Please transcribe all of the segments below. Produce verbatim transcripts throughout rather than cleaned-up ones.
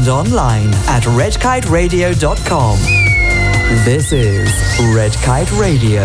and online at red kite radio dot com. This is Red Kite Radio.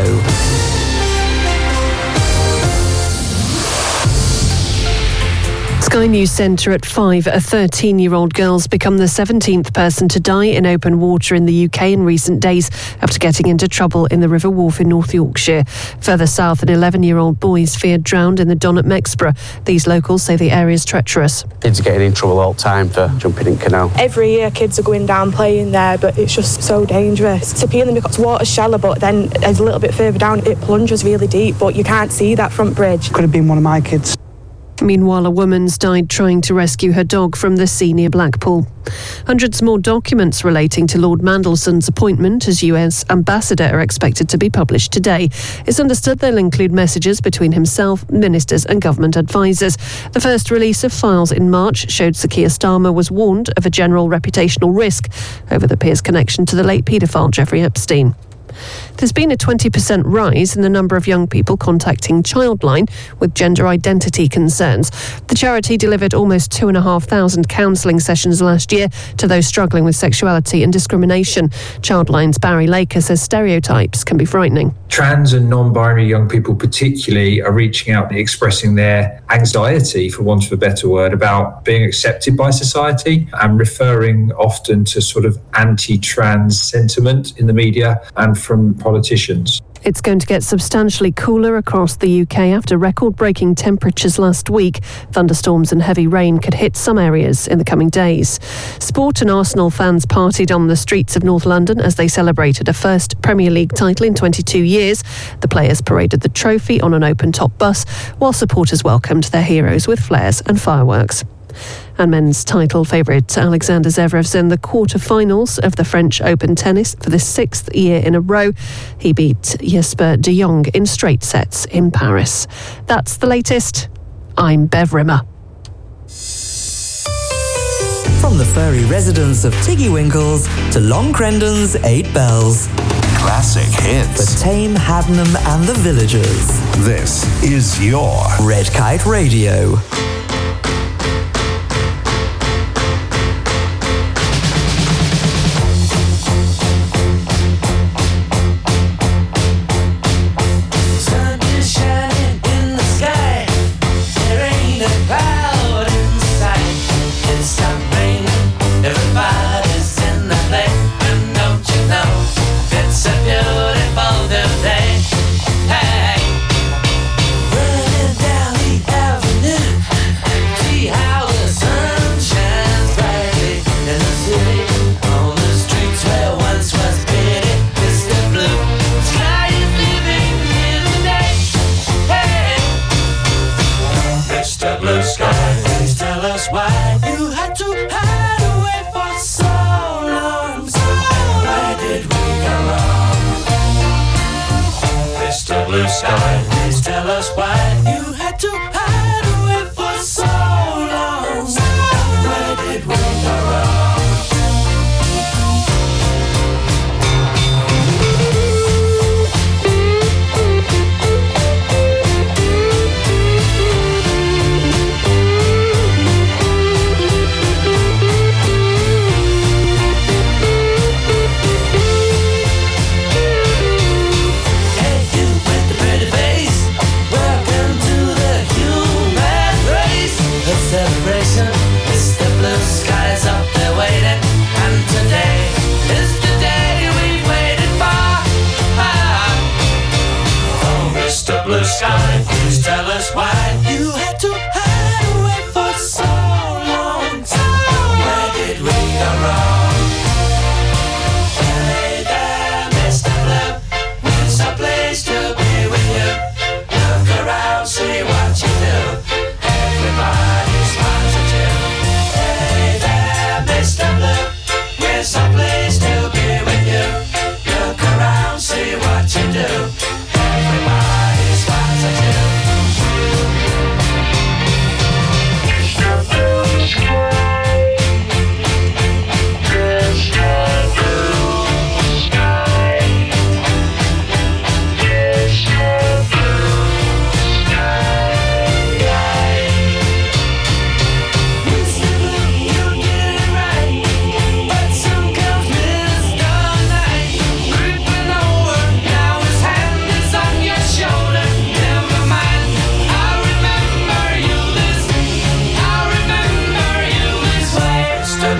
Sky News Centre at five. A thirteen-year-old girl's become the seventeenth person to die in open water in the U K in recent days after getting into trouble in the River Wharfe in North Yorkshire. Further south, an eleven-year-old boy is feared drowned in the Don at Mexborough. These locals say the area is treacherous. Kids are getting in trouble all the time for jumping in canal. Every year kids are going down playing there, but it's just so dangerous. It's appealing because water's shallow, but then a little bit further down it plunges really deep, but you can't see that front bridge. Could have been one of my kids. Meanwhile, a woman's died trying to rescue her dog from the sea near Blackpool. Hundreds more documents relating to Lord Mandelson's appointment as U S ambassador are expected to be published today. It's understood they'll include messages between himself, ministers and government advisers. The first release of files in March showed Sir Keir Starmer was warned of a general reputational risk over the peer's connection to the late paedophile Jeffrey Epstein. There's been a twenty percent rise in the number of young people contacting Childline with gender identity concerns. The charity delivered almost two and a half thousand counselling sessions last year to those struggling with sexuality and discrimination. Childline's Barry Laker says stereotypes can be frightening. Trans and non-binary young people particularly are reaching out and expressing their anxiety, for want of a better word, about being accepted by society and referring often to sort of anti-trans sentiment in the media and from politicians. It's going to get substantially cooler across the U K after record-breaking temperatures last week. Thunderstorms and heavy rain could hit some areas in the coming days. Sport and Arsenal fans partied on the streets of North London as they celebrated a first Premier League title in twenty-two years. The players paraded the trophy on an open-top bus, while supporters welcomed their heroes with flares and fireworks. And men's title favourite Alexander Zverev's in the quarter-finals of the French Open tennis for the sixth year in a row. He beat Jesper de Jong in straight sets in Paris. That's the latest. I'm Bev Rimmer. From the furry residents of Tiggy Winkles to Long Crendon's Eight Bells. Classic hits. For Tame, Haddenham and the Villagers. This is your Red Kite Radio. Blue sky, please tell us why you had to hide away for so long. Where did we go wrong? Blue sky, please tell us why you had to hide away for so long. Where did we go wrong? Hey there, Mister Blue, it's a place to be with you. Look around, see what you do. Everybody smiles at you. Hey there, Mister Blue, it's a place to be with you. Look around, see what you do. Everybody smiles at you.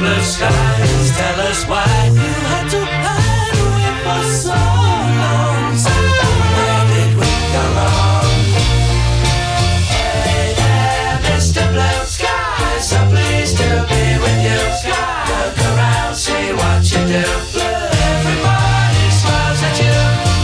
blue skies. Tell us why you had to hide away for so long. So where did we go wrong? Hey there, Mister Blue Sky, so pleased to be with you. Sky, look around, see what you do. Blue, everybody smiles at you.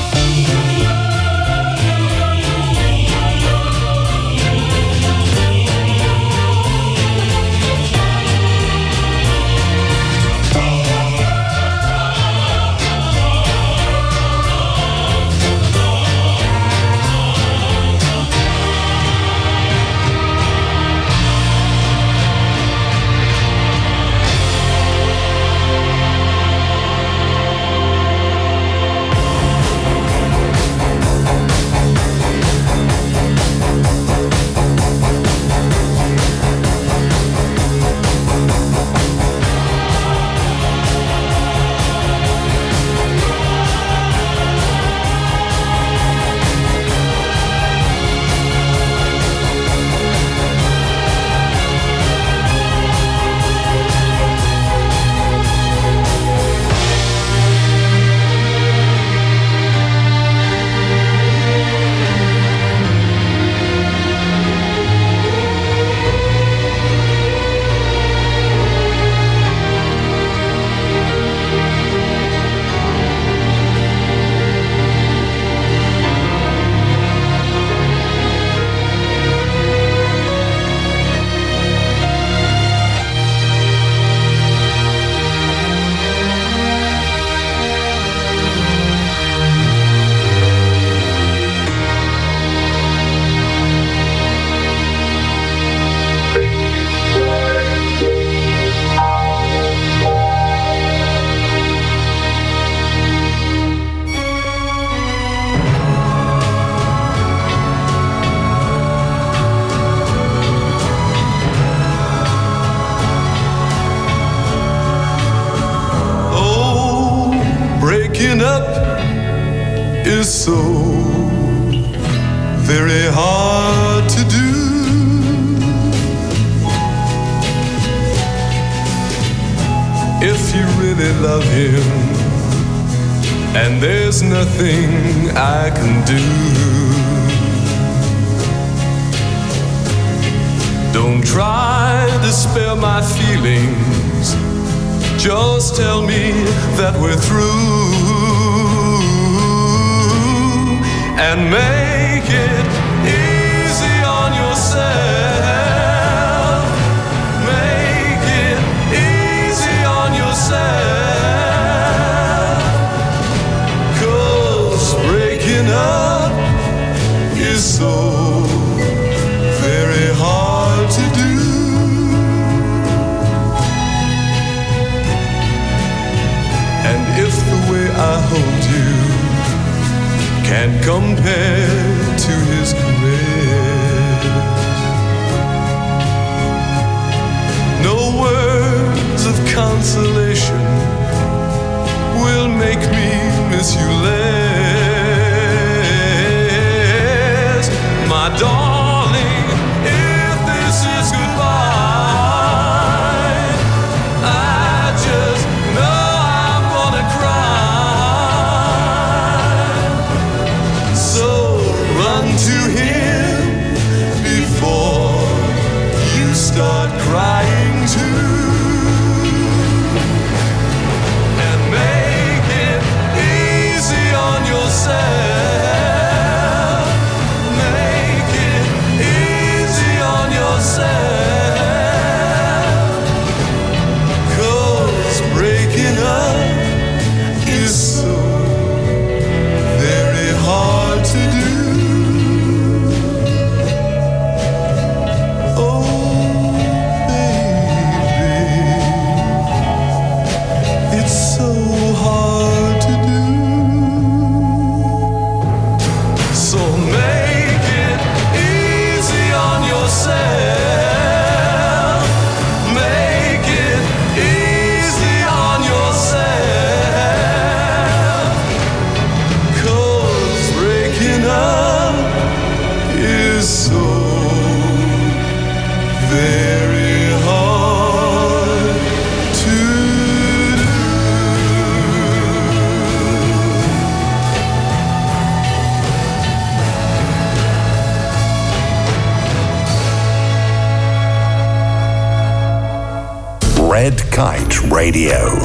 So very hard to do. If you really love him, and there's nothing I can do, don't try to spare my feelings, just tell me that we're through. And make it easy on yourself. Make it easy on yourself. 'Cause breaking up is so very hard to do. And if the way I hold you can't compare to his caress, no words of consolation will make me miss you less. My darling, if this is goodbye, I just know I'm gonna cry. So run to him before you start crying too. And make it easy Kite Radio.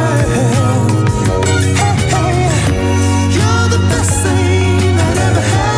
You're the best thing that ever happened.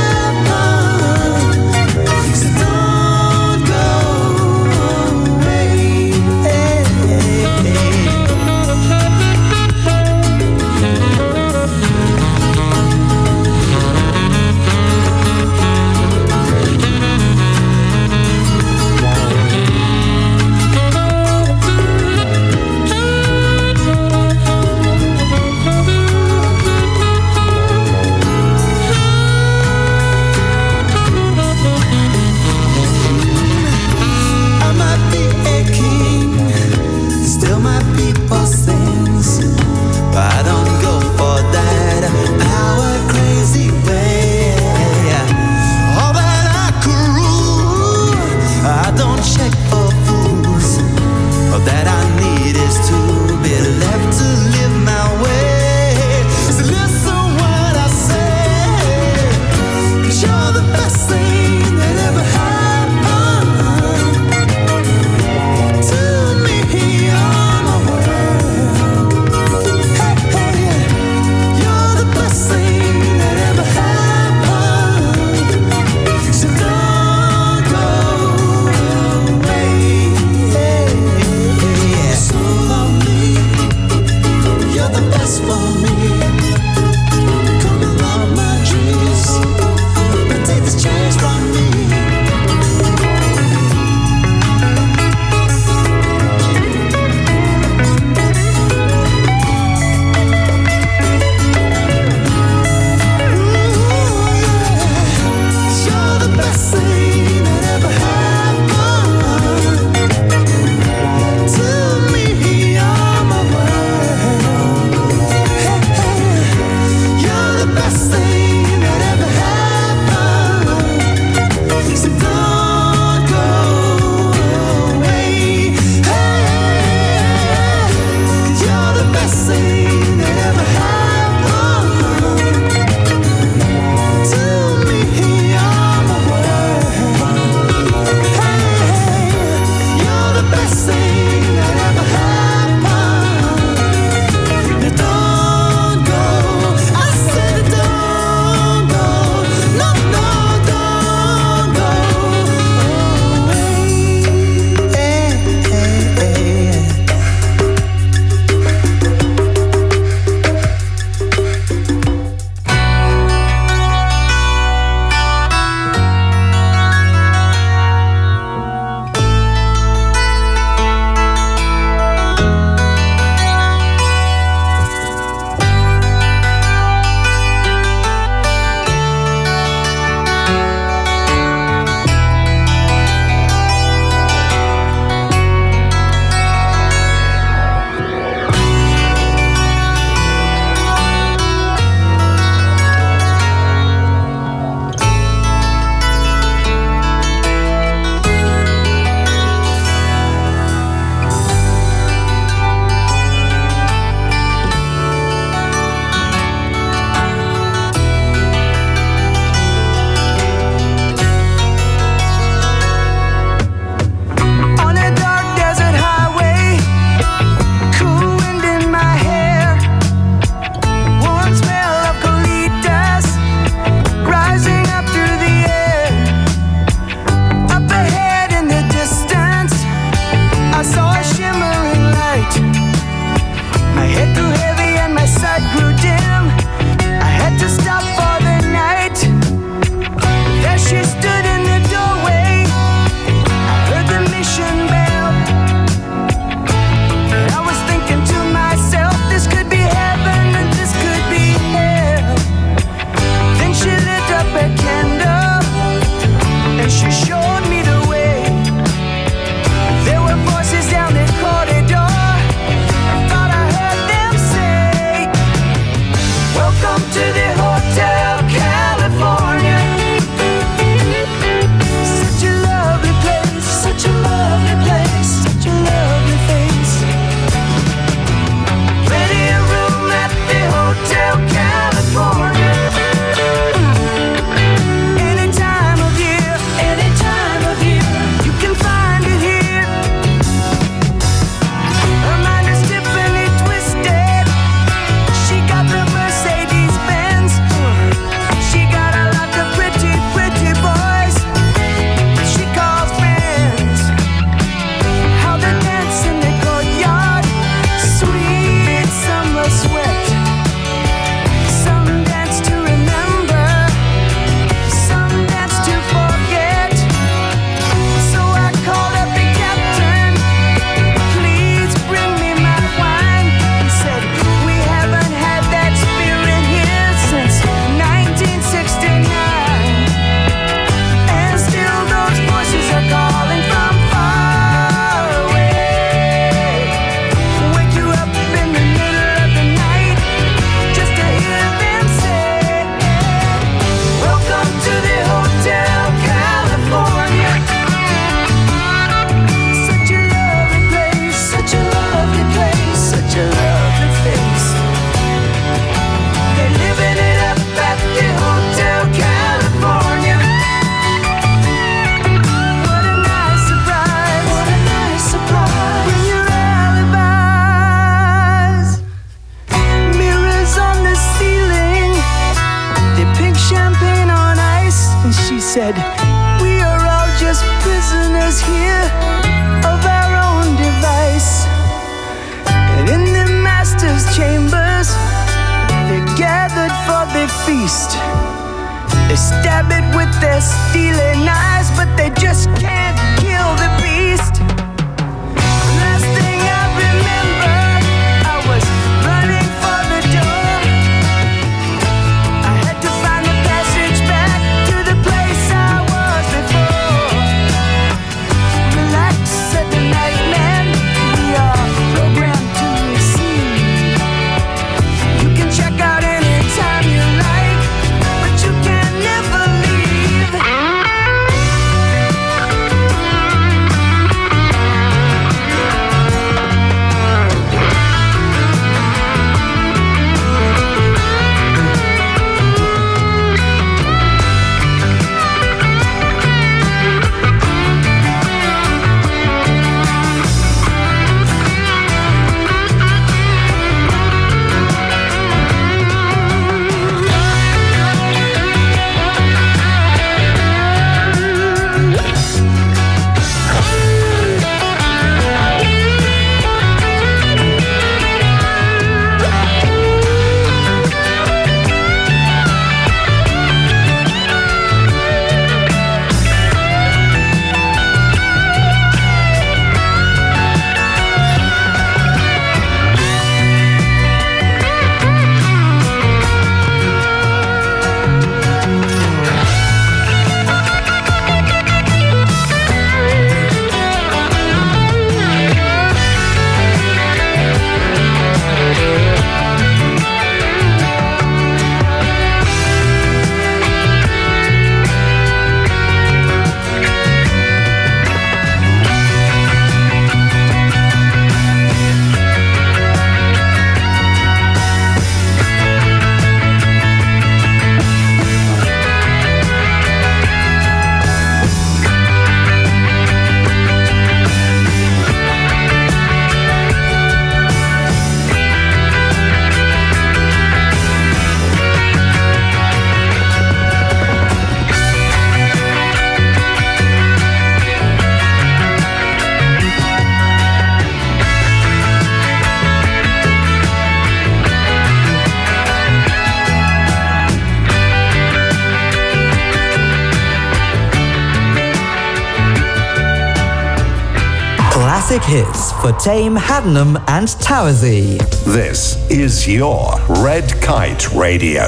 champagne on ice. And she said, we are all just prisoners here of our own device. And in the master's chambers, they gathered for the feast. They stab it with their steely knives, but they just can't kill the beast. Last thing I remember, I was running for the door. I had to find the passage back to the place I was before. Relax, said the night man, we are programmed to receive. You can check out anytime you like, but you can never leave. Classic hits for Tame, Haddenham and Towersey. This is your Red Kite Radio.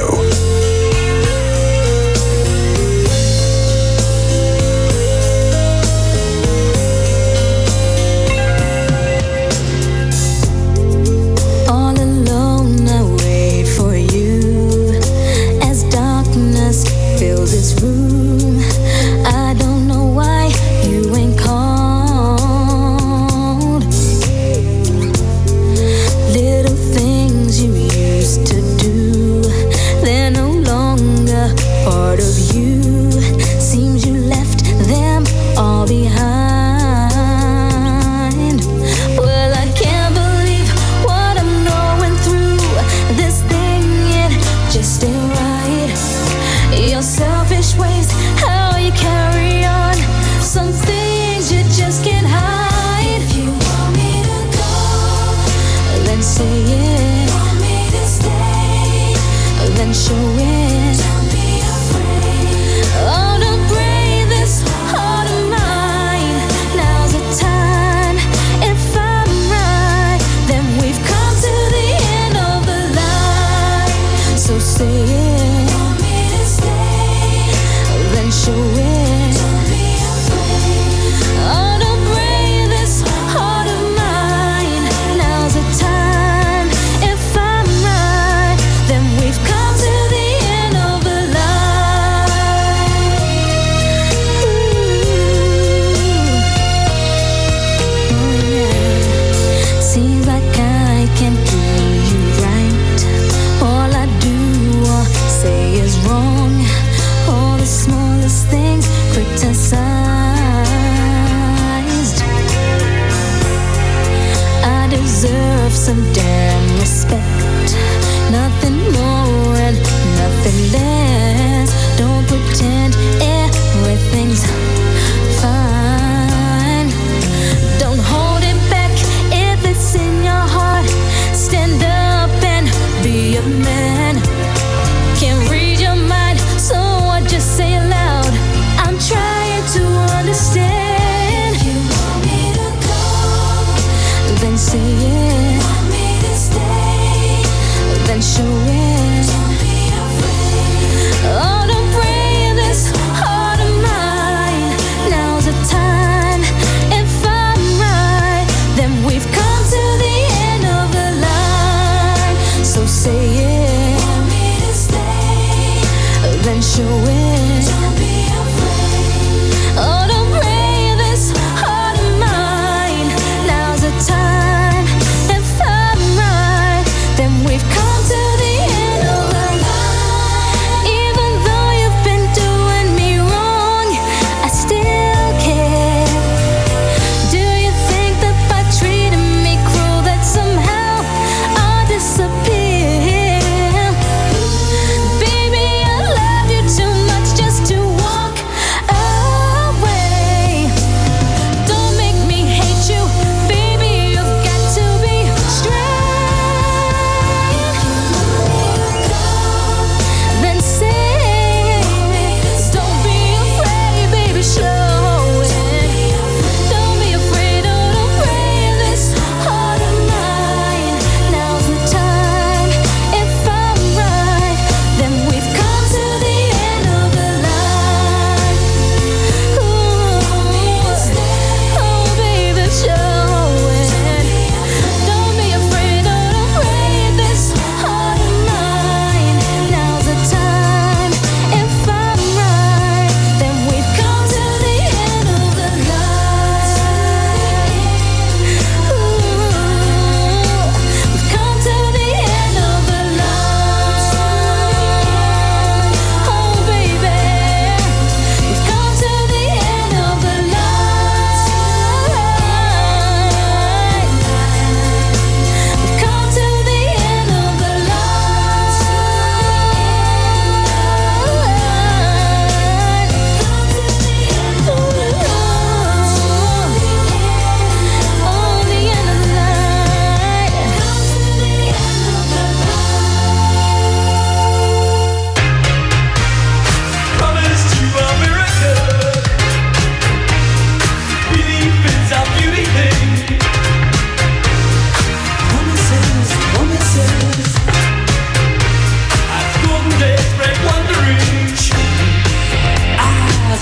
All alone I wait for you as darkness fills this room. I don't know why you ain't called. Little things you used to do, they're no longer part of you. Seems you left them all behind. Well, I can't believe what I'm going through. This thing, it just ain't right. Your selfish ways, how you carry on. Some things you just can't hide. If you want me to go, then say it. Want me to stay, then show it. Don't be afraid. Oh, don't break this heart of mine. Now's the time. If I'm right, then we've come to the end of the line. So say it. Want me to stay, then show it. Don't be afraid. Oh, don't break this heart of mine. Now's the time. If I'm right, then we've come to the end of the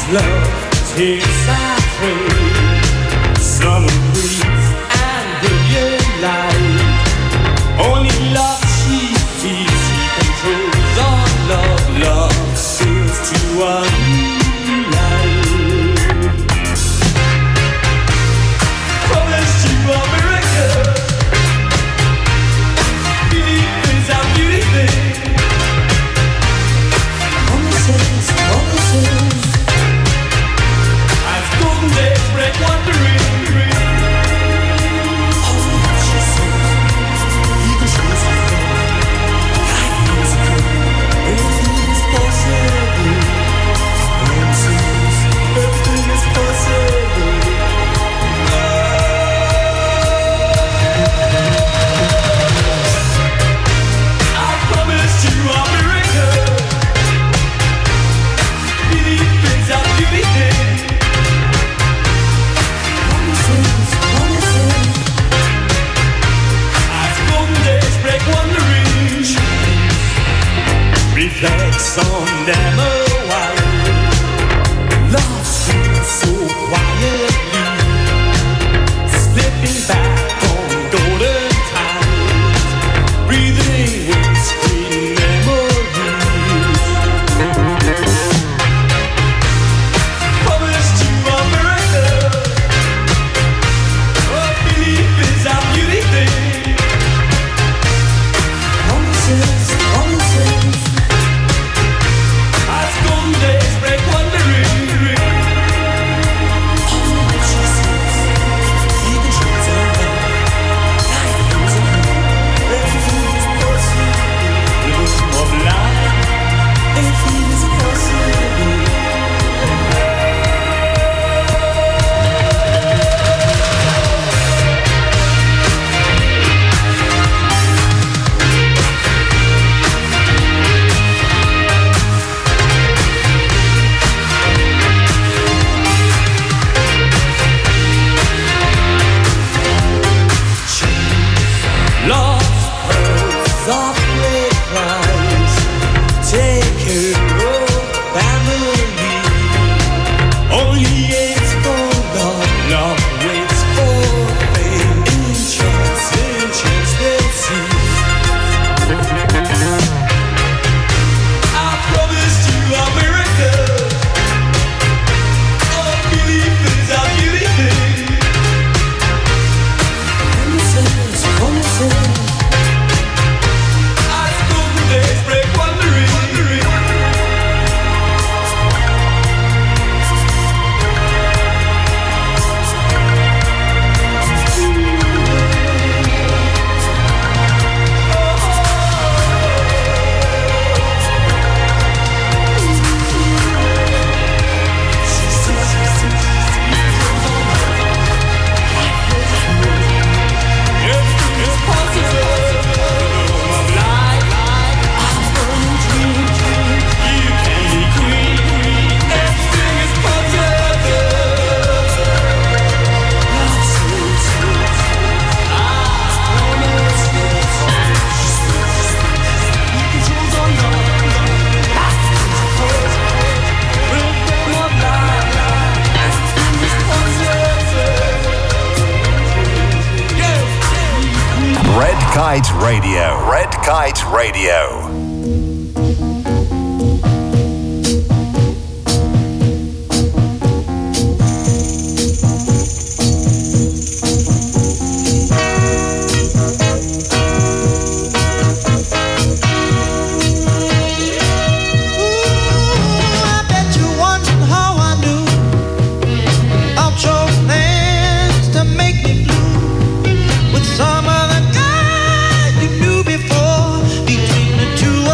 love takes our train, summer breeze and brilliant light. Only love she feels, she controls all love. Love sails to a new life. Promise you a miracle. Believe is our beauty thing. Promises, promises. As golden days break wandering. Reflects on them a while. Love sings so quietly, slipping back on golden times, breathing with sweet memories. Promised you a miracle. Oh, belief is our beauty thing. Promises, promises. Days break wandering. Kite Radio. Red Kite Radio. Some other guy you knew before, between the two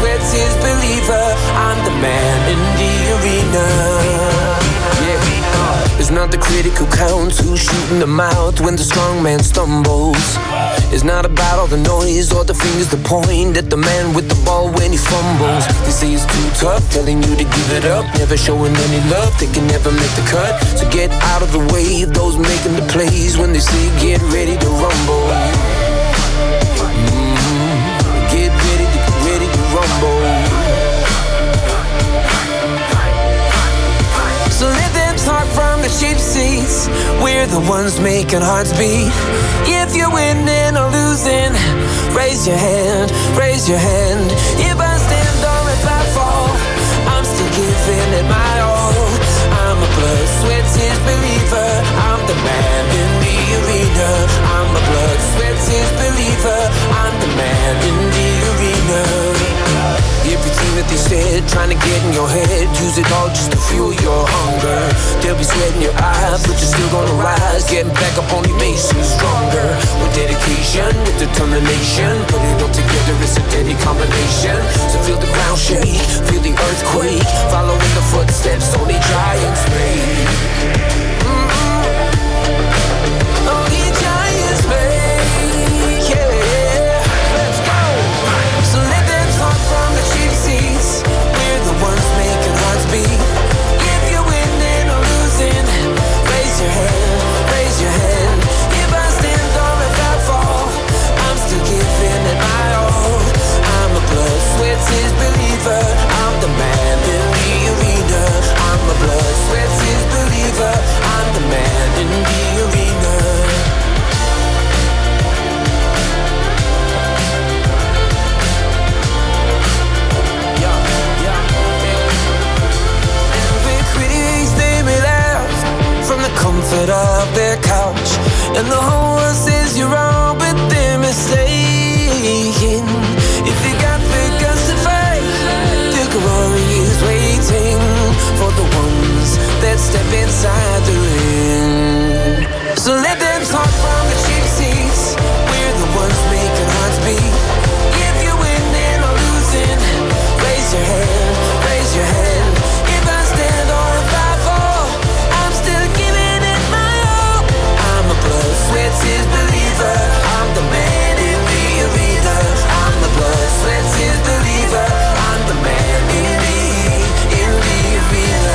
sweats his believer. I'm the man in the arena. Yeah, it's not the critic who counts who's shooting the mouth when the strong man stumbles. It's not about all the noise or the fingers that point at the man with the ball when he fumbles. They say it's too tough, telling you to give it up, never showing any love, they can never make the cut. So get out of the way of those making the plays when they say get ready to rumble. Mm-hmm. Get ready to get ready to rumble. So let them talk from the cheap seats. We're the ones making hearts beat. If you're winning or losing, raise your hand, raise your hand. If I stand or if I fall, I'm still giving it my all. I'm a blood, sweat, tears believer. I'm the man in the arena. I'm a blood, sweat, tears believer. I'm the man in the arena. Everything that they said, trying to get in your head, use it all just to fuel your hunger. They'll be sweating your eyes, but you're still gonna rise. Getting back up on your makes you stronger. With dedication, with determination, put it all together, it's a deadly combination. So feel the ground shake, feel the earthquake, following the footsteps only giants made. Mm-hmm. Only giants made, yeah. Let's go. So let them talk from the cheap seats. We're the ones making hearts beat. If you're winning or losing, raise your hand, raise your hand. If I stand or if I fall, I'm still giving it my all. I'm a blood, sweat, tears believer. I'm the man in the arena. I'm a blood, sweat, tears believer. I'm the man in the arena. From the comfort of their couch, and the whole world says you're wrong, but they're mistaken. If you got the guts to fight, the glory is waiting for the ones that step inside the ring. So let them talk from the cheap seats. We're the ones making hearts beat. If you're winning or losing, raise your hand, raise your hand. If I stand or if I fall, I'm still giving it my all. I'm a blood, sweat, tears believer. I'm the man in the arena. I'm the blood, sweat, tears believer. I'm the man in the, in the arena.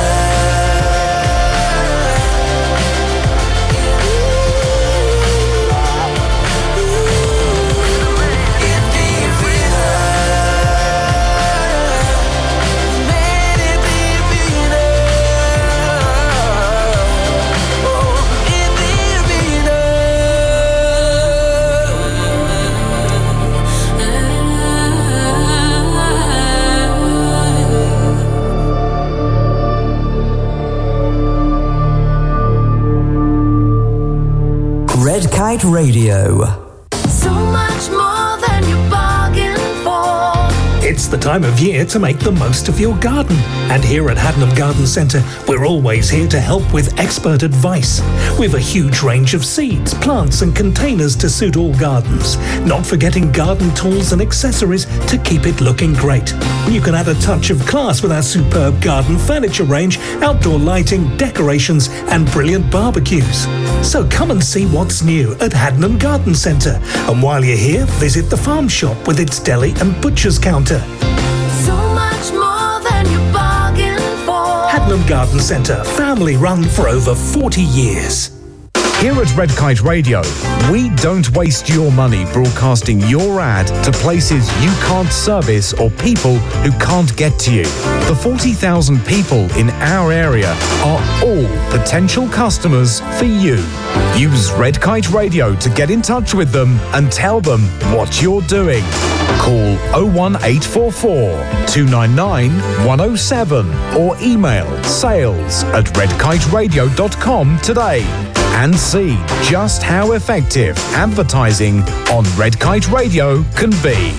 Red Kite Radio. So much more than you bargained for. It's the time of year to make the most of your garden. And here at Haddenham Garden Centre, we're always here to help with expert advice. With a huge range of seeds, plants and containers to suit all gardens. Not forgetting garden tools and accessories to keep it looking great. You can add a touch of class with our superb garden furniture range, outdoor lighting, decorations and brilliant barbecues. So come and see what's new at Haddenham Garden Centre. And while you're here, visit the farm shop with its deli and butcher's counter. So much more than you bargained for. Haddenham Garden Centre, family run for over forty years. Here at Red Kite Radio, we don't waste your money broadcasting your ad to places you can't service or people who can't get to you. The forty thousand people in our area are all potential customers for you. Use Red Kite Radio to get in touch with them and tell them what you're doing. Call oh one eight four four, two nine nine, one oh seven or email sales at redkiteradio dot com today. And see just how effective advertising on Red Kite Radio can be.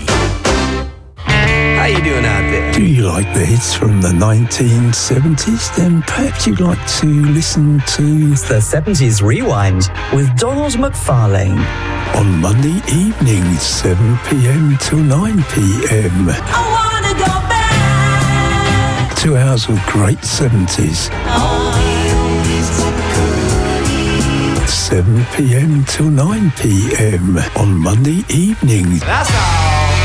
How you doing out there? Do you like the hits from the nineteen seventies? Then perhaps you'd like to listen to The seventies Rewind with Donald McFarlane. On Monday evenings, seven p.m. till nine p.m. I wanna go Two hours of great seventies. seven p.m. till nine p.m. on Monday evenings. That's all.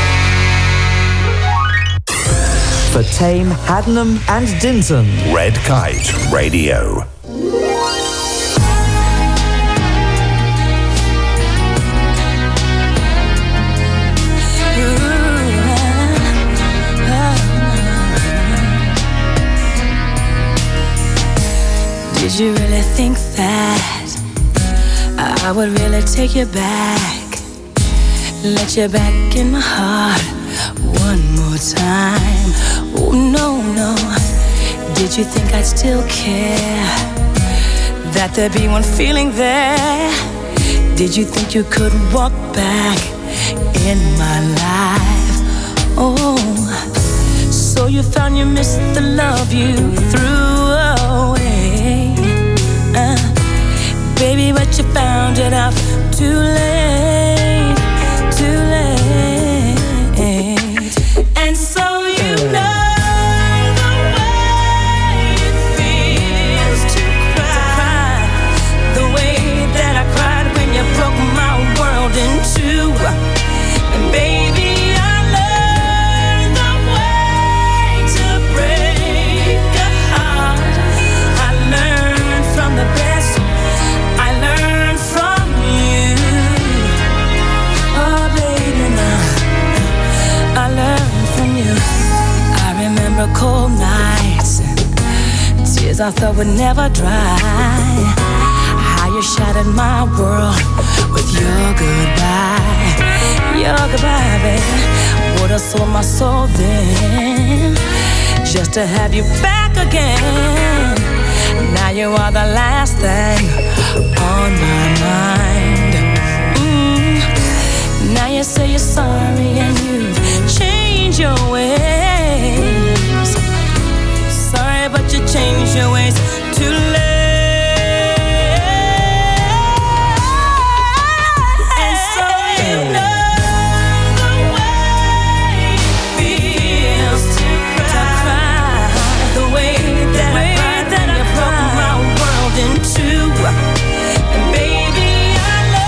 For Tame, Haddenham and Dinton. Red Kite Radio. Did you really think that I would really take you back, let you back in my heart one more time? Oh no, no. Did you think I'd still care, that there'd be one feeling there? Did you think you could walk back in my life? Oh, so you found you missed the love you threw away. Uh, baby, but you found it out too late, too late. And so you know the way it feels to cry, the way that I cried when you broke my world in two. And baby, I learned the way to break a heart. I learned from the best, I learned from you. Oh baby, now I learned from you. I remember cold nights, tears I thought would never dry. How you shattered my world with your goodbye, your goodbye, baby. Would've sold my soul then, just to have you back again. Now you are the last thing on my mind. Mm. Now you say you're sorry and you've changed your ways. Sorry, but you changed your ways too late. And so you know the way it feels to cry, the way that I cried when you broke my world in two. And baby, I love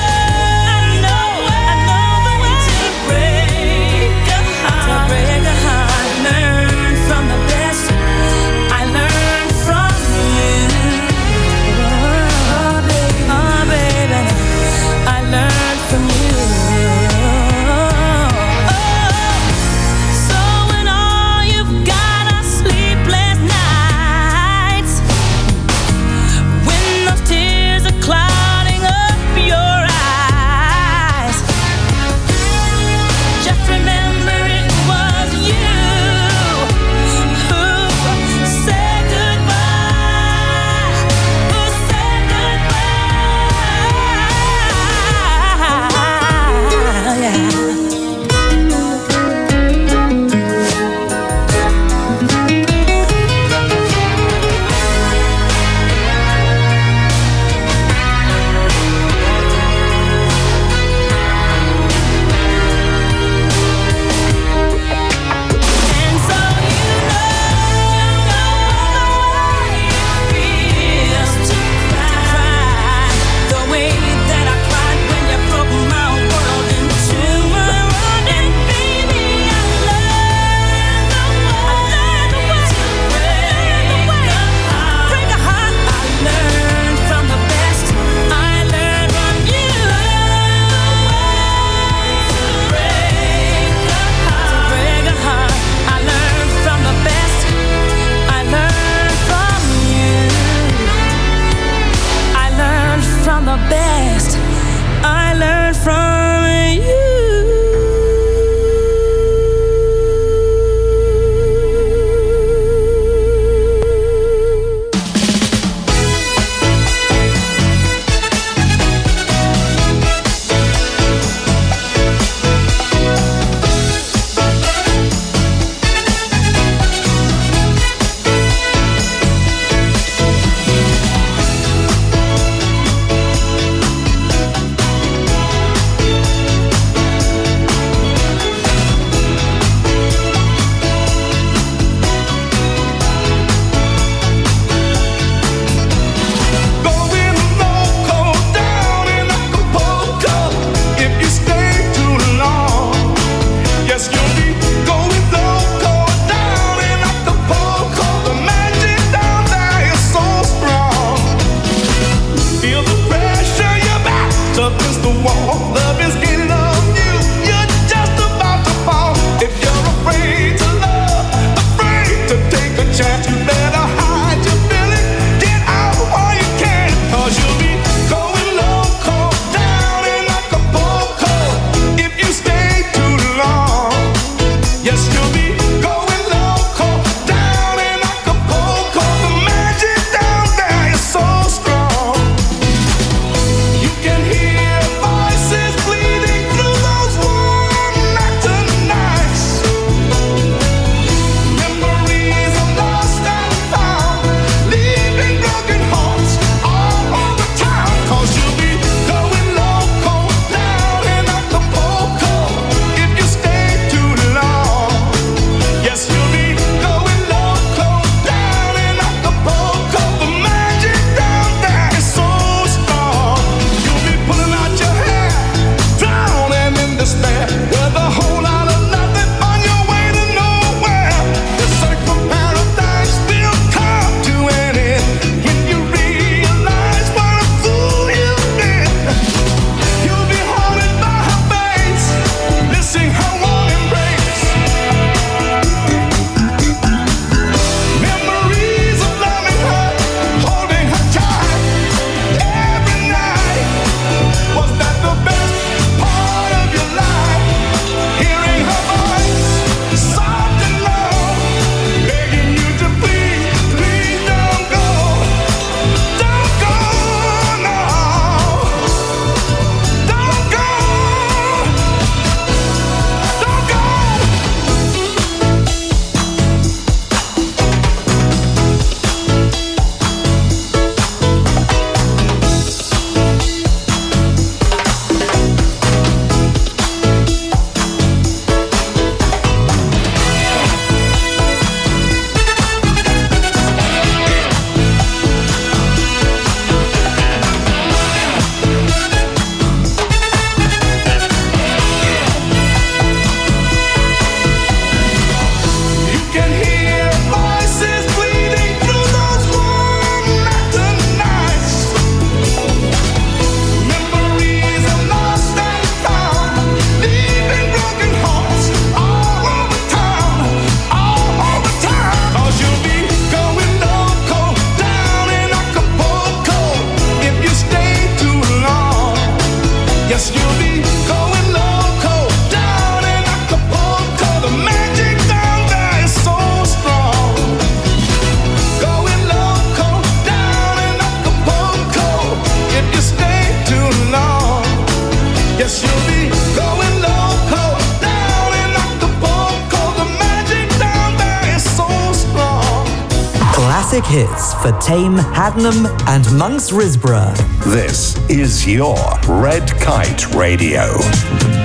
Classic hits for Tame, Haddenham and Monks Risborough. This is your Red Kite Radio.